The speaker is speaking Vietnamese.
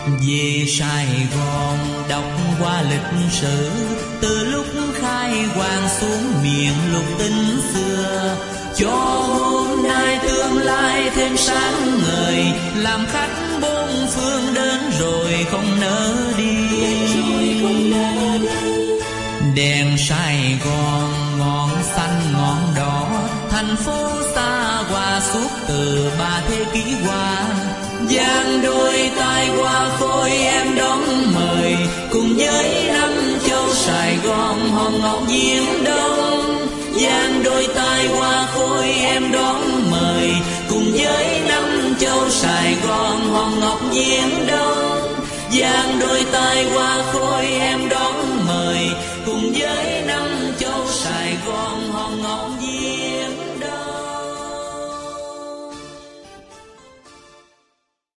Về Sài Gòn đọc qua lịch sử, từ lúc khai hoàng xuống miền lục tình xưa, cho hôm nay tương lai thêm sáng ngời, làm khách bốn phương đến rồi không nỡ đi. Đèn Sài Gòn ngọn xanh ngọn đỏ, thành phố xa hoa suốt từ 3 thế kỷ qua. Giang đôi tay qua khôi em đón mời, cùng với năm châu Sài Gòn hòn ngọc viễn đông. Giang đôi tay qua khôi em đón mời, cùng với năm châu Sài Gòn hòn ngọc viễn đông. Giang đôi tay qua khôi em đón mời, cùng với năm châu Sài Gòn